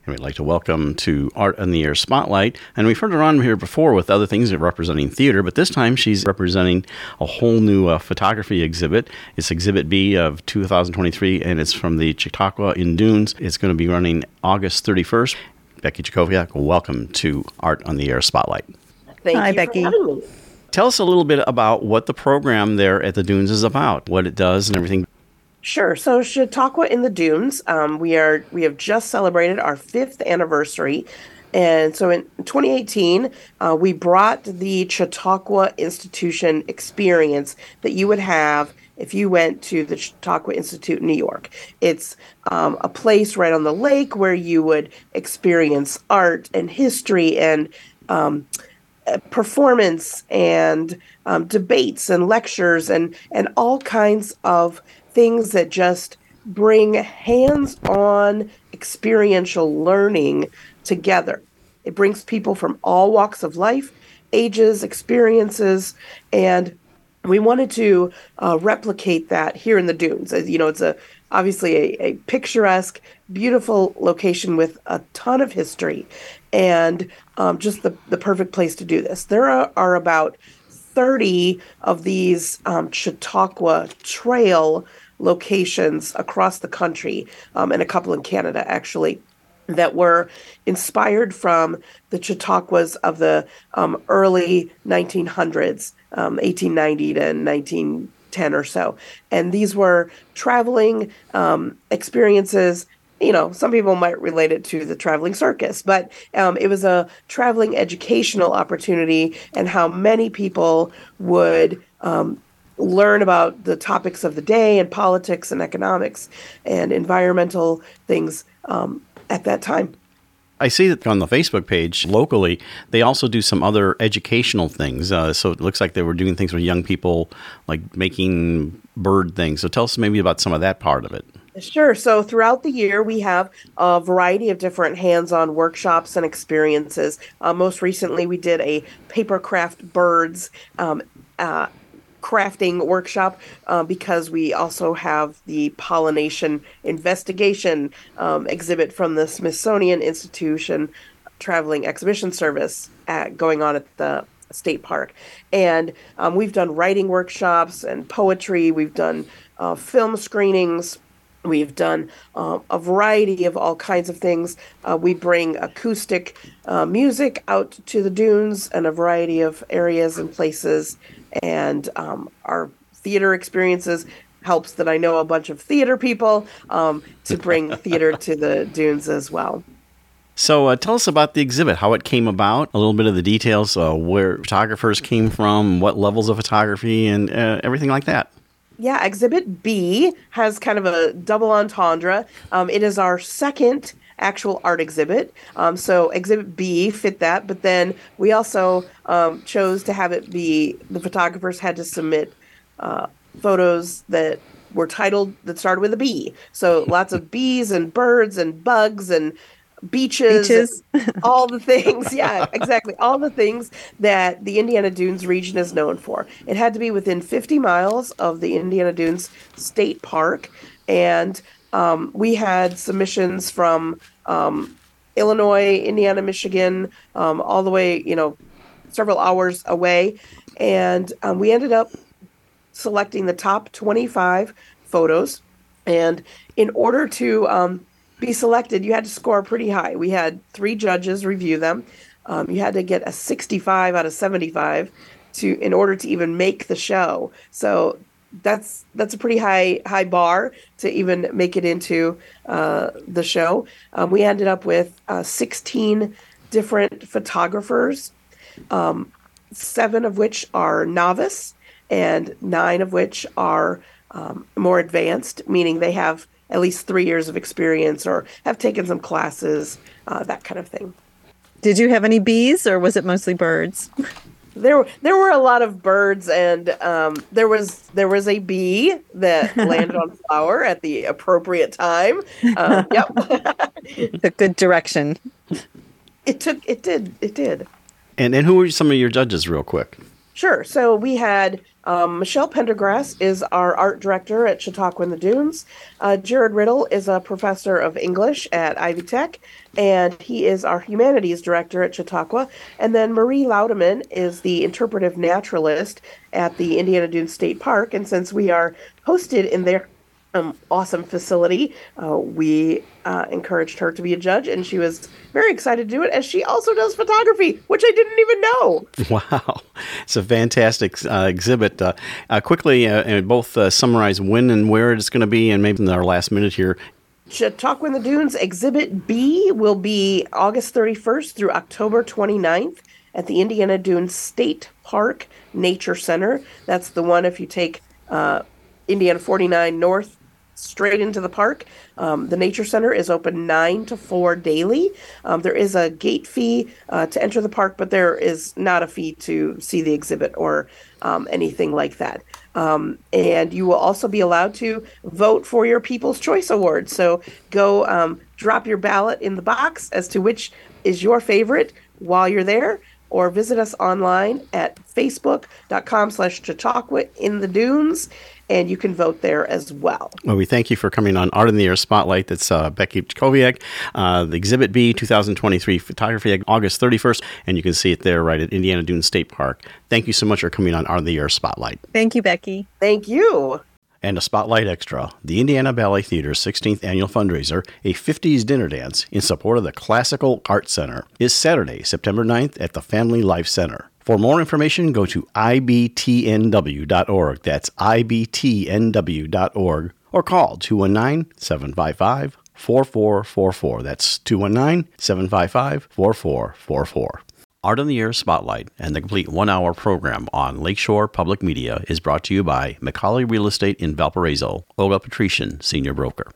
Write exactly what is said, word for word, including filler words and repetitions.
And we'd like to welcome to Art on the Air Spotlight. And we've heard her on here before with other things representing theater, but this time she's representing a whole new uh, photography exhibit. It's Exhibit B of two thousand twenty-three, and it's from the Chautauqua in Dunes. It's going to be running August thirty-first. Becky Jacoviak, welcome to Art on the Air Spotlight. Thank Hi, you Becky. for having me. Tell us a little bit about what the program there at the Dunes is about, what it does and everything. Sure. So Chautauqua in the Dunes, um, we are we have just celebrated our fifth anniversary. And so in twenty eighteen, uh, we brought the Chautauqua Institution experience that you would have if you went to the Chautauqua Institute in New York. It's um, a place right on the lake where you would experience art and history and um, performance and um, debates and lectures and, and all kinds of things that just bring hands-on experiential learning together. It brings people from all walks of life, ages, experiences, and we wanted to uh, replicate that here in the Dunes. As you know, it's a obviously a, a picturesque, beautiful location with a ton of history, and um, just the, the perfect place to do this. There are, are about thirty of these um, Chautauqua Trail locations across the country, um, and a couple in Canada, actually, that were inspired from the Chautauquas of the um, early nineteen hundreds, um, eighteen ninety to nineteen ten or so. And these were traveling um, experiences. You know, some people might relate it to the traveling circus, but um, it was a traveling educational opportunity, and how many people would um, learn about the topics of the day and politics and economics and environmental things um, at that time. I see that on the Facebook page locally, they also do some other educational things. Uh, so it looks like they were doing things with young people, like making bird things. So tell us maybe about some of that part of it. Sure. So throughout the year, we have a variety of different hands-on workshops and experiences. Uh, most recently, we did a paper craft birds um, uh, crafting workshop uh, because we also have the pollination investigation um, exhibit from the Smithsonian Institution Traveling Exhibition Service at, going on at the state park. And um, we've done writing workshops and poetry. We've done uh, film screenings. We've done uh, a variety of all kinds of things. Uh, we bring acoustic uh, music out to the Dunes and a variety of areas and places. And um, our theater experiences helps that I know a bunch of theater people um, to bring theater to the Dunes as well. So uh, tell us about the exhibit, how it came about, a little bit of the details, uh, where photographers came from, what levels of photography, and uh, everything like that. Yeah, Exhibit B has kind of a double entendre. Um, it is our second actual art exhibit. Um, so Exhibit B fit that, but then we also um, chose to have it be, the photographers had to submit uh, photos that were titled, that started with a B. So lots of bees and birds and bugs and beaches, Beaches. all the things. Yeah, exactly. All the things that the Indiana Dunes region is known for. It had to be within fifty miles of the Indiana Dunes State Park. And um, we had submissions from um, Illinois, Indiana, Michigan, um, all the way, you know, several hours away. And um, we ended up selecting the top twenty-five photos. And in order to um, be selected, you had to score pretty high. We had three judges review them. Um, you had to get a sixty-five out of seventy-five to in order to even make the show. So that's that's a pretty high high bar to even make it into uh, the show. Um, we ended up with uh, sixteen different photographers, um, seven of which are novice, and nine of which are um, more advanced, meaning they have at least three years of experience or have taken some classes, uh, that kind of thing. Did you have any bees, or was it mostly birds? There, there were a lot of birds, and um, there was there was a bee that landed on flower at the appropriate time. Um, yep, A good direction. it took it did it did. And and who were some of your judges, real quick? Sure. So we had um, Michelle Pendergrass is our art director at Chautauqua in the Dunes. Uh, Jared Riddle is a professor of English at Ivy Tech, and he is our humanities director at Chautauqua. And then Marie Laudeman is the interpretive naturalist at the Indiana Dunes State Park. And since we are hosted in their um, awesome facility, uh, we uh, encouraged her to be a judge, and she was very excited to do it, as she also does photography, which I didn't even know. Wow. It's a fantastic uh, exhibit. Uh, uh, quickly, uh, and both uh, summarize when and where it's going to be, and maybe in our last minute here. Chautauqua in the Dunes Exhibit B will be August thirty-first through October twenty-ninth at the Indiana Dunes State Park Nature Center. That's the one if you take uh, Indiana forty-nine North straight into the park. Um, the Nature Center is open nine to four daily. Um, there is a gate fee uh, to enter the park, but there is not a fee to see the exhibit or um, anything like that. Um, and you will also be allowed to vote for your People's Choice Award. So go um, drop your ballot in the box as to which is your favorite while you're there, or visit us online at facebook.com slash Chautauqua in the Dunes, and you can vote there as well. Well, we thank you for coming on Art in the Air Spotlight. That's uh, Becky Jacobiak, uh, the Exhibit B twenty twenty-three Photography, August thirty-first, and you can see it there right at Indiana Dunes State Park. Thank you so much for coming on Art in the Air Spotlight. Thank you, Becky. Thank you. And a Spotlight Extra, the Indiana Ballet Theater's sixteenth annual fundraiser, a fifties dinner dance in support of the Classical Arts Center, is Saturday, September ninth at the Family Life Center. For more information, go to I B T N W dot org. That's I B T N W dot org. Or call two one nine, seven five five, four four four four. That's two one nine, seven five five, four four four four. Art in the Air Spotlight and the complete one-hour program on Lakeshore Public Media is brought to you by McCauley Real Estate in Valparaiso, Olga Patrician, Senior Broker.